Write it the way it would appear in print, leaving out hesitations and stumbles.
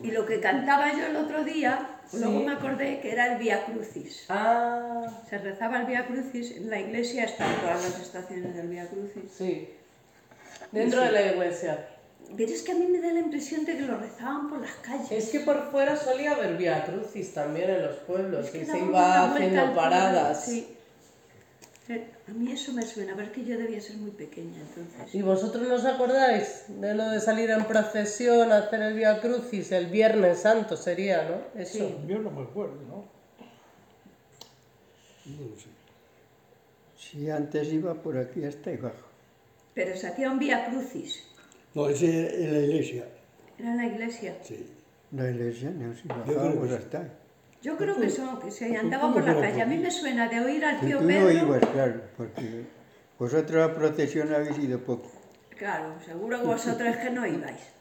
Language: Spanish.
Y lo que cantaba yo el otro día, Sí. luego me acordé que era el Vía Crucis. Ah, Se rezaba el Vía Crucis, en la iglesia están todas las estaciones del Vía Crucis. sí. Dentro Sí. de la iglesia. Pero es que a mí me da la impresión de que lo rezaban por las calles. Es que por fuera solía haber Vía Crucis también en los pueblos Es que y se daban iba una vuelta haciendo al pueblo, paradas. sí. A mí eso me suena, pero es que yo debía ser muy pequeña entonces. ¿Y vosotros no os acordáis de lo de salir en procesión, hacer el Vía Crucis, el Viernes Santo sería, ¿no? Eso. Sí. Yo no me acuerdo, ¿no? No lo sé. Sí, antes iba por aquí hasta abajo. Pero se hacía un Vía Crucis. No, ese en la iglesia. Era en la iglesia. Sí. La iglesia, no, si creo que bajábamos sí. hasta ahí. Yo creo que se andaba tú por la no calle. A mí podías. me suena de oír al Tú tío no Pedro. ibas, claro, porque vosotros a procesión habéis ido poco. Claro, seguro que vosotros es que no ibais.